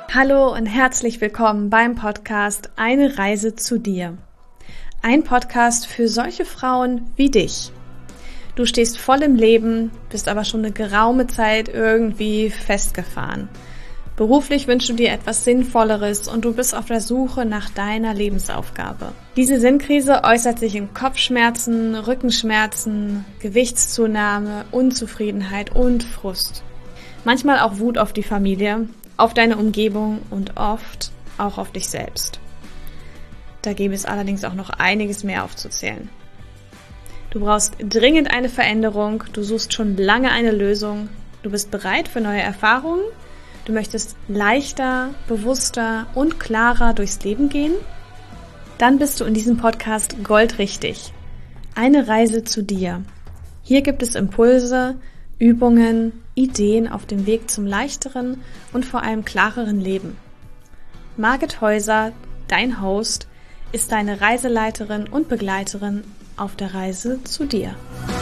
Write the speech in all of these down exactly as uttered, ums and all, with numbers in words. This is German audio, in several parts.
Hallo und herzlich willkommen beim Podcast Eine Reise zu dir. Ein Podcast für solche Frauen wie dich. Du stehst voll im Leben, bist aber schon eine geraume Zeit irgendwie festgefahren. Beruflich wünschst du dir etwas Sinnvolleres und du bist auf der Suche nach deiner Lebensaufgabe. Diese Sinnkrise äußert sich in Kopfschmerzen, Rückenschmerzen, Gewichtszunahme, Unzufriedenheit und Frust. Manchmal auch Wut auf die Familie, auf deine Umgebung und oft auch auf dich selbst. Da gäbe es allerdings auch noch einiges mehr aufzuzählen. Du brauchst dringend eine Veränderung, du suchst schon lange eine Lösung, du bist bereit für neue Erfahrungen, du möchtest leichter, bewusster und klarer durchs Leben gehen? Dann bist du in diesem Podcast goldrichtig. Eine Reise zu dir. Hier gibt es Impulse, Übungen, Ideen auf dem Weg zum leichteren und vor allem klareren Leben. Margit Häuser, dein Host, ist deine Reiseleiterin und Begleiterin auf der Reise zu dir.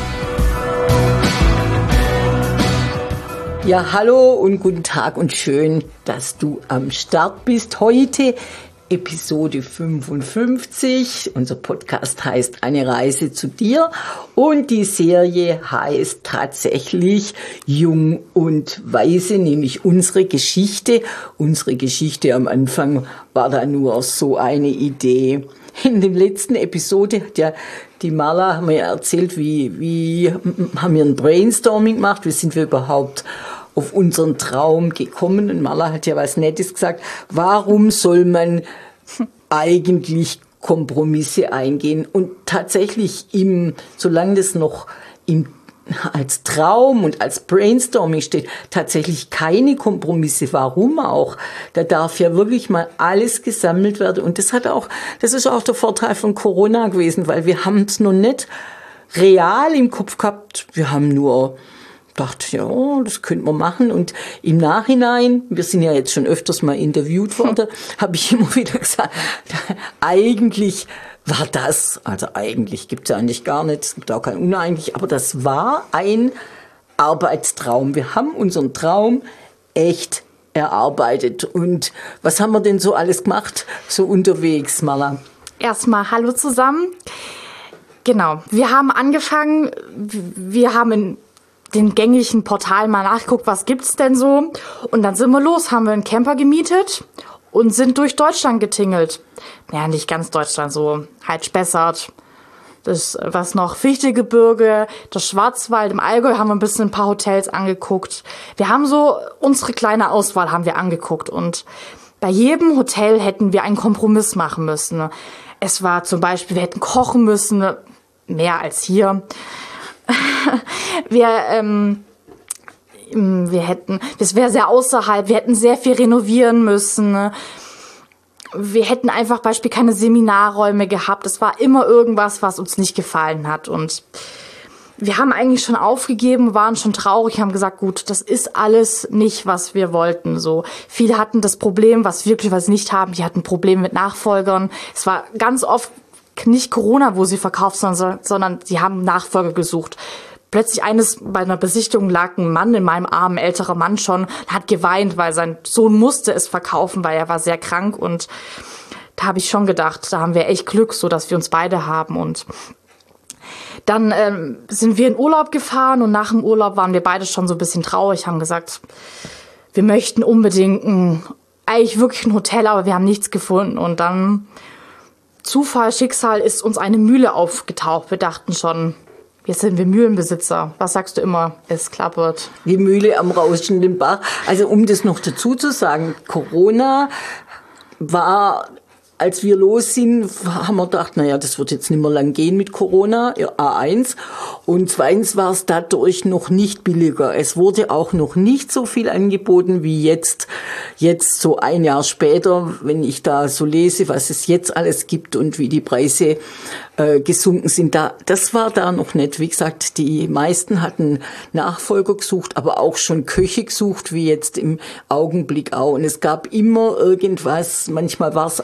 Ja, hallo und guten Tag und schön, dass du am Start bist heute. Episode fünfundfünfzig. Unser Podcast heißt Eine Reise zu dir und die Serie heißt tatsächlich Jung und Weise, nämlich unsere Geschichte. Unsere Geschichte am Anfang war da nur so eine Idee. In der letzten Episode hat ja die Marla haben wir ja erzählt, wie, wie haben wir ein Brainstorming gemacht, wie sind wir überhaupt auf unseren Traum gekommen. Und Marla hat ja was Nettes gesagt. Warum soll man eigentlich Kompromisse eingehen? Und tatsächlich, im, solange das noch im, als Traum und als Brainstorming steht, tatsächlich keine Kompromisse. Warum auch? Da darf ja wirklich mal alles gesammelt werden. Und das hat auch, das ist auch der Vorteil von Corona gewesen, weil wir haben es noch nicht real im Kopf gehabt. Wir haben nur dachte, ja, das könnte man machen. Und im Nachhinein, wir sind ja jetzt schon öfters mal interviewt worden, habe ich immer wieder gesagt, eigentlich war das, also eigentlich gibt es ja eigentlich gar nicht, es gibt auch kein Uneigentlich, aber das war ein Arbeitstraum. Wir haben unseren Traum echt erarbeitet. Und was haben wir denn so alles gemacht, so unterwegs, Marla? Erstmal hallo zusammen. Genau, wir haben angefangen, wir haben in den gängigen Portalen mal nachgeguckt, was gibt's denn so? Und dann sind wir los, haben wir einen Camper gemietet und sind durch Deutschland getingelt. Naja, nicht ganz Deutschland, so halt Spessart, das, was noch, Fichtelgebirge, das Schwarzwald, im Allgäu haben wir ein bisschen ein paar Hotels angeguckt. Wir haben so, unsere kleine Auswahl haben wir angeguckt und bei jedem Hotel hätten wir einen Kompromiss machen müssen. Es war zum Beispiel, wir hätten kochen müssen, mehr als hier. Wir, ähm, wir hätten, das wäre sehr außerhalb, wir hätten sehr viel renovieren müssen. Wir hätten einfach beispielsweise keine Seminarräume gehabt. Es war immer irgendwas, was uns nicht gefallen hat. Und wir haben eigentlich schon aufgegeben, waren schon traurig, haben gesagt, gut, das ist alles nicht, was wir wollten. So, viele hatten das Problem, was wirklich was nicht haben. Die hatten Probleme mit Nachfolgern. Es war ganz oft nicht Corona, wo sie verkauft, sondern, sondern sie haben Nachfolger gesucht. Plötzlich eines, bei einer Besichtigung lag ein Mann in meinem Arm, ein älterer Mann schon, hat geweint, weil sein Sohn musste es verkaufen, weil er war sehr krank. Und da habe ich schon gedacht, da haben wir echt Glück, so dass wir uns beide haben. Und dann ähm, sind wir in Urlaub gefahren und nach dem Urlaub waren wir beide schon so ein bisschen traurig, haben gesagt, wir möchten unbedingt ein, eigentlich wirklich ein Hotel, aber wir haben nichts gefunden. Und dann Zufall, Schicksal ist uns eine Mühle aufgetaucht. Wir dachten schon, jetzt sind wir Mühlenbesitzer. Was sagst du immer? Es klappert. Die Mühle am rauschenden Bach. Also um das noch dazu zu sagen, Corona war, als wir los sind, haben wir gedacht, naja, das wird jetzt nicht mehr lang gehen mit Corona, A eins. Und zweitens war es dadurch noch nicht billiger. Es wurde auch noch nicht so viel angeboten wie jetzt. Jetzt so ein Jahr später, wenn ich da so lese, was es jetzt alles gibt und wie die Preise äh, gesunken sind, da, das war da noch nicht. Wie gesagt, die meisten hatten Nachfolger gesucht, aber auch schon Köche gesucht, wie jetzt im Augenblick auch. Und es gab immer irgendwas, manchmal war es auch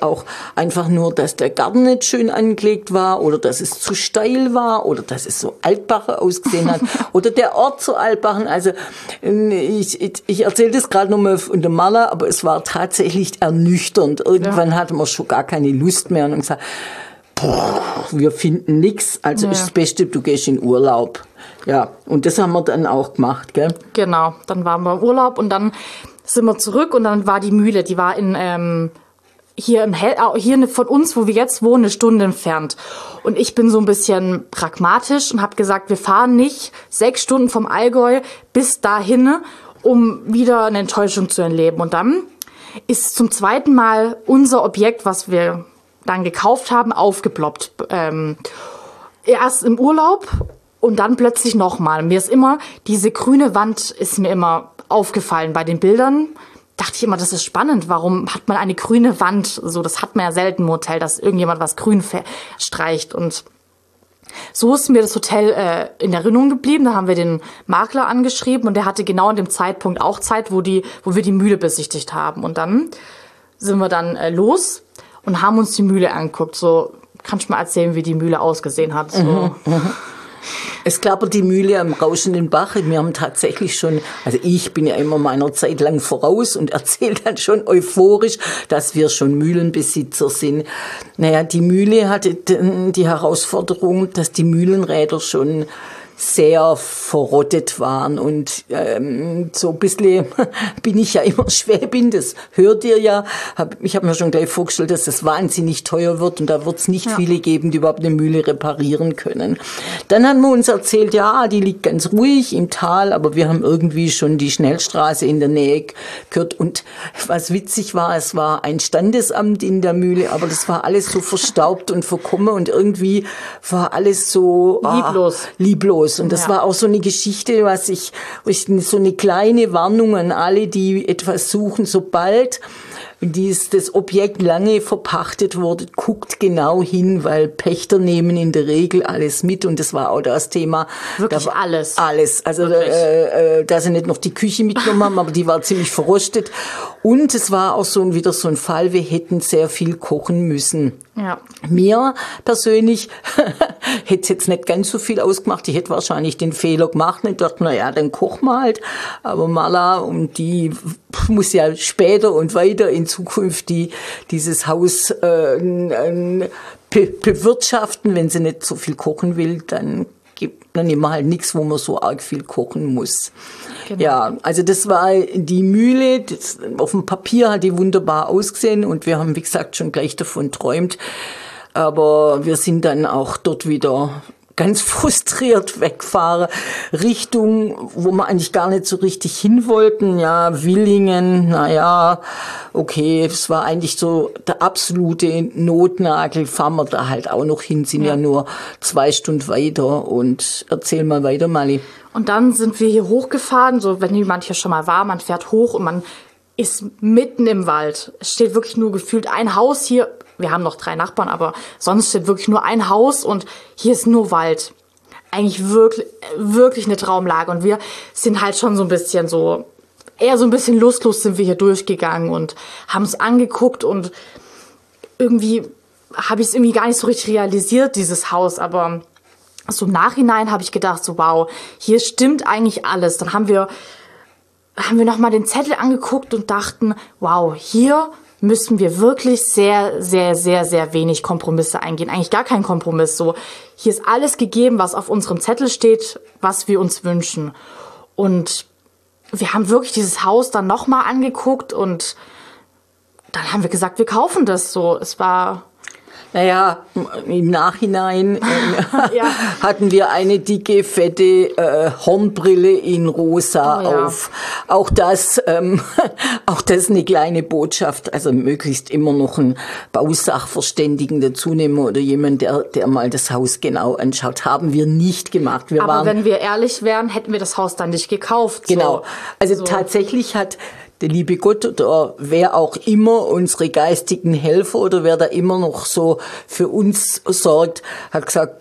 einfach nur, dass der Garten nicht schön angelegt war oder dass es zu steil war oder dass es so altbacher ausgesehen hat oder der Ort so altbachen. Also ich, ich, ich erzähle das gerade nochmal von der Maler, aber es war tatsächlich ernüchternd. Irgendwann ja. hatte man schon gar keine Lust mehr und haben gesagt, boah, wir finden nichts. Also ja. ist das Beste, du gehst in Urlaub. Ja, und das haben wir dann auch gemacht, gell? Genau, dann waren wir im Urlaub und dann sind wir zurück und dann war die Mühle, die war in ähm, hier, in Hel- hier von uns, wo wir jetzt wohnen, eine Stunde entfernt. Und ich bin so ein bisschen pragmatisch und habe gesagt, wir fahren nicht sechs Stunden vom Allgäu bis dahin, um wieder eine Enttäuschung zu erleben. Und dann ist zum zweiten Mal unser Objekt, was wir dann gekauft haben, aufgeploppt. Ähm, erst im Urlaub und dann plötzlich nochmal. Mir ist immer, diese grüne Wand ist mir immer aufgefallen bei den Bildern. Dachte ich immer, das ist spannend. Warum hat man eine grüne Wand? So, das hat man ja selten im Hotel, dass irgendjemand was grün streicht. Und so ist mir das Hotel äh, in Erinnerung geblieben. Da haben wir den Makler angeschrieben und der hatte genau an dem Zeitpunkt auch Zeit, wo die, wo wir die Mühle besichtigt haben. Und dann sind wir dann äh, los und haben uns die Mühle angeguckt. So, kannst du mal erzählen, wie die Mühle ausgesehen hat? So. Mhm, es klappert die Mühle am rauschenden Bach. Wir haben tatsächlich schon, also ich bin ja immer meiner Zeit lang voraus und erzähle dann schon euphorisch, dass wir schon Mühlenbesitzer sind. Naja, die Mühle hatte die Herausforderung, dass die Mühlenräder schon sehr verrottet waren und ähm, so ein bisschen bin ich ja immer Schwäbin, das hört ihr ja. Hab, ich habe mir schon gleich vorgestellt, dass das wahnsinnig teuer wird und da wird es nicht ja. viele geben, die überhaupt eine Mühle reparieren können. Dann haben wir uns erzählt, ja, die liegt ganz ruhig im Tal, aber wir haben irgendwie schon die Schnellstraße in der Nähe gehört und was witzig war, es war ein Standesamt in der Mühle, aber das war alles so verstaubt und verkommen und irgendwie war alles so lieblos. Ah, lieblos. Und das ja. war auch so eine Geschichte, was ich, ich, so eine kleine Warnung an alle, die etwas suchen, sobald dies, das Objekt lange verpachtet wurde, guckt genau hin, weil Pächter nehmen in der Regel alles mit und das war auch das Thema. Wirklich da war alles. Alles. Also, äh, äh, da sie nicht noch die Küche mitgenommen haben, aber die war ziemlich verrostet. Und es war auch so ein, wieder so ein Fall, wir hätten sehr viel kochen müssen. Ja. Mir persönlich hätte es jetzt nicht ganz so viel ausgemacht. Ich hätte wahrscheinlich den Fehler gemacht und ich dachte, na ja, dann kochen wir halt. Aber Mala, und die muss ja später und weiter in Zukunft die, dieses Haus äh, äh, be- bewirtschaften. Wenn sie nicht so viel kochen will, dann gibt dann immer halt nichts, wo man so arg viel kochen muss. Genau. Ja, also das war die Mühle. Das, auf dem Papier hat die wunderbar ausgesehen und wir haben, wie gesagt, schon gleich davon träumt. Aber wir sind dann auch dort wieder ganz frustriert wegfahren, Richtung, wo wir eigentlich gar nicht so richtig hin wollten. Ja, Willingen, naja, okay, das war eigentlich so der absolute Notnagel. Fahren wir da halt auch noch hin, sind ja, ja nur zwei Stunden weiter. Und erzähl mal weiter, Mali. Und dann sind wir hier hochgefahren, so wenn jemand hier schon mal war, man fährt hoch und man ist mitten im Wald. Es steht wirklich nur gefühlt ein Haus hier. Wir haben noch drei Nachbarn, aber sonst steht wirklich nur ein Haus und hier ist nur Wald. Eigentlich wirklich, wirklich eine Traumlage. Und wir sind halt schon so ein bisschen so, eher so ein bisschen lustlos sind wir hier durchgegangen und haben es angeguckt und irgendwie habe ich es irgendwie gar nicht so richtig realisiert, dieses Haus, aber so im Nachhinein habe ich gedacht, so wow, hier stimmt eigentlich alles. Dann haben wir, haben wir nochmal den Zettel angeguckt und dachten, wow, hier müssen wir wirklich sehr, sehr, sehr, sehr wenig Kompromisse eingehen. Eigentlich gar kein Kompromiss. So, hier ist alles gegeben, was auf unserem Zettel steht, was wir uns wünschen. Und wir haben wirklich dieses Haus dann nochmal angeguckt und dann haben wir gesagt, wir kaufen das so. Es war... Naja, im Nachhinein äh, ja. hatten wir eine dicke, fette äh, Hornbrille in rosa oh, ja. auf. Auch das, ähm, auch das eine kleine Botschaft. Also möglichst immer noch einen Bausachverständigen dazu nehmen oder jemand, der, der mal das Haus genau anschaut. Haben wir nicht gemacht. Wir Aber waren, wenn wir ehrlich wären, hätten wir das Haus dann nicht gekauft. Genau. So. Also so. tatsächlich hat der liebe Gott oder wer auch immer, unsere geistigen Helfer oder wer da immer noch so für uns sorgt, hat gesagt,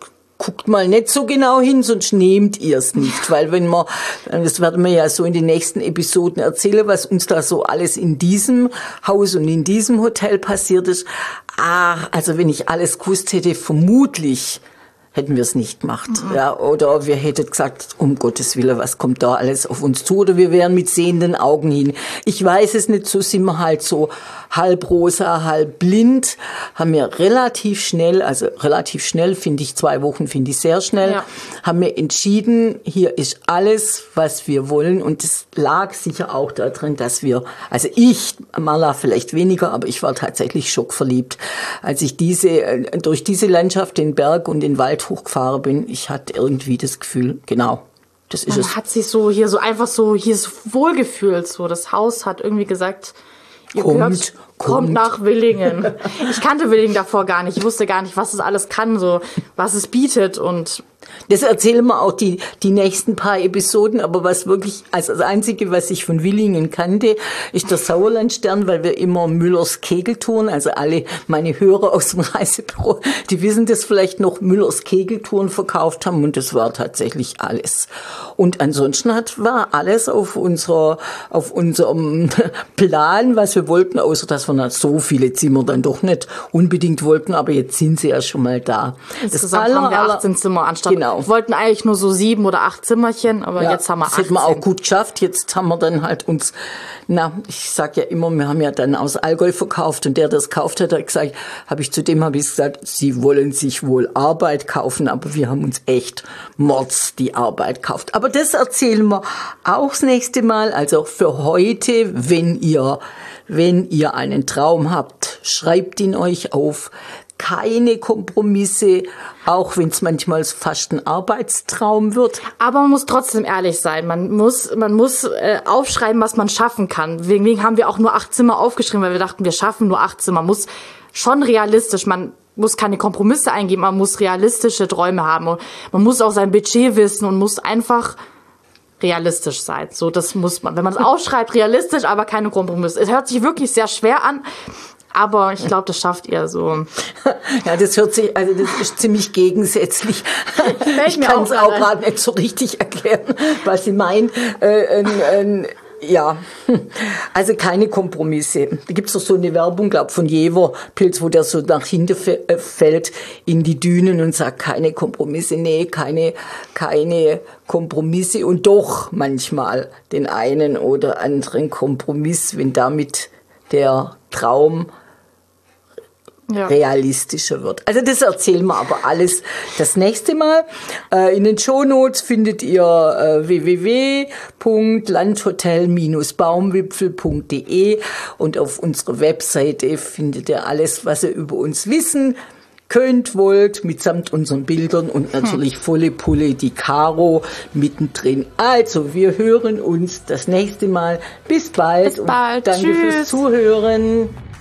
guckt mal nicht so genau hin, sonst nehmt ihr es nicht. Weil wenn man, das werden wir ja so in den nächsten Episoden erzählen, was uns da so alles in diesem Haus und in diesem Hotel passiert ist. Ah, also wenn ich alles gewusst hätte, vermutlich hätten wir es nicht gemacht. Mhm. Ja, oder wir hätten gesagt, um Gottes Willen, was kommt da alles auf uns zu? Oder wir wären mit sehenden Augen hin. Ich weiß es nicht, so sind wir halt so halb rosa, halb blind. Haben wir relativ schnell, also relativ schnell finde ich, zwei Wochen finde ich sehr schnell, ja. haben wir entschieden, hier ist alles, was wir wollen. Und es lag sicher auch darin, dass wir, also ich, Marla vielleicht weniger, aber ich war tatsächlich schockverliebt, als ich diese, durch diese Landschaft, den Berg und den Wald hochgefahren bin. Ich hatte irgendwie das Gefühl, genau, das ist Man es. Man hat sich so hier so einfach so hier so wohlgefühlt. So das Haus hat irgendwie gesagt, ihr kommt, gehört, kommt. kommt nach Willingen. Ich kannte Willingen davor gar nicht. Ich wusste gar nicht, was es alles kann, so was es bietet und das erzählen wir auch die, die nächsten paar Episoden, aber was wirklich, also das Einzige, was ich von Willingen kannte, ist der Sauerlandstern, weil wir immer Müllers Kegeltouren, also alle meine Hörer aus dem Reisebüro, die wissen das vielleicht noch, Müllers Kegeltouren verkauft haben und das war tatsächlich alles. Und ansonsten hat, war alles auf unserer, auf unserem Plan, was wir wollten, außer dass wir nicht so viele Zimmer dann doch nicht unbedingt wollten, aber jetzt sind sie ja schon mal da. Insgesamt das aller, haben wir achtzehn Zimmer anstatt. Genau. Wir wollten eigentlich nur so sieben oder acht Zimmerchen, aber ja, jetzt haben wir achtzehn. Das hätten wir auch gut geschafft. Jetzt haben wir dann halt uns, na, ich sag ja immer, wir haben ja dann aus Allgäu verkauft und der, der das gekauft hat, hat gesagt, habe ich zu dem habe ich gesagt, sie wollen sich wohl Arbeit kaufen, aber wir haben uns echt Mords die Arbeit gekauft. Aber das erzählen wir auch das nächste Mal. Also für heute, wenn ihr, wenn ihr einen Traum habt, schreibt ihn euch auf. Keine Kompromisse, auch wenn es manchmal fast ein Arbeitstraum wird. Aber man muss trotzdem ehrlich sein. Man muss, man muss äh, aufschreiben, was man schaffen kann. Deswegen haben wir auch nur acht Zimmer aufgeschrieben, weil wir dachten, wir schaffen nur acht Zimmer. Man muss schon realistisch, man muss keine Kompromisse eingeben, man muss realistische Träume haben. Und man muss auch sein Budget wissen und muss einfach realistisch sein. So, das muss man. Wenn man es aufschreibt, realistisch, aber keine Kompromisse. Es hört sich wirklich sehr schwer an. Aber ich glaube, das schafft ihr so. Ja, das hört sich, also das ist ziemlich gegensätzlich. Ich kann es auch gerade nicht so richtig erklären, was sie meint. Äh, äh, äh, ja, also keine Kompromisse. Da gibt's doch so eine Werbung, glaube von Jever Pilz, wo der so nach hinten fällt in die Dünen und sagt, keine Kompromisse, nee, keine, keine Kompromisse und doch manchmal den einen oder anderen Kompromiss, wenn damit der Traum ja. realistischer wird. Also das erzählen wir aber alles das nächste Mal. Äh, in den Shownotes findet ihr äh, w w w punkt landhotel Bindestrich baumwipfel punkt d e und auf unserer Webseite findet ihr alles, was ihr über uns wissen könnt, wollt, mitsamt unseren Bildern und natürlich volle Pulle die Caro mittendrin. Also, wir hören uns das nächste Mal. Bis bald. Bis bald. Und danke Tschüss. fürs Zuhören.